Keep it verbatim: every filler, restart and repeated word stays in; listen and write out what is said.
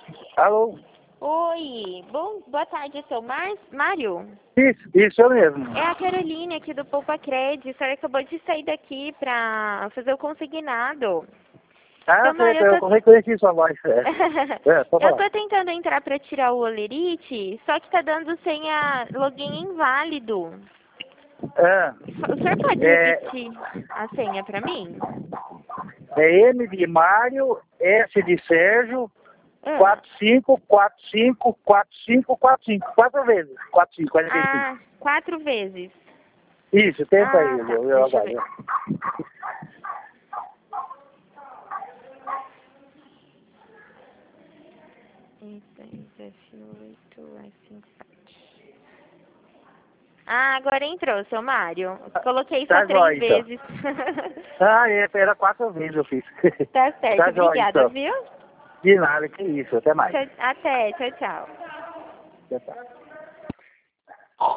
Alô? Oi, bom, boa tarde, seu Mar Mário? Isso, isso eu mesmo. É a Caroline aqui do Poupa Cred. A senhora acabou de sair daqui pra fazer o consignado. Ah, Seu eu, sei, Mário, eu eu tô... reconheci sua voz. É, é pode eu falar. tô tentando entrar pra tirar o Olerite, só que tá dando senha login inválido. É, O senhor pode é, repetir a senha pra mim? é M de Mário, S de Sérgio, Ah, quatro cinco, quatro cinco, quatro cinco, quatro cinco. Quatro vezes. quatro cinco, quarenta e cinco. ah quatro vezes. Isso, tenta aí, Ah, tá. eu, eu Deixa eu ver. aguardo. F oito, F cinco, sete. Ah, agora entrou, seu Mário. Coloquei só Tá três jóia, então. vezes. Ah, é, era quatro vezes eu fiz. Tá certo, Tá jóia, obrigada, então. viu? De nada, que isso, até mais. Tchau- Até, tchau, tchau. Tchau, tchau.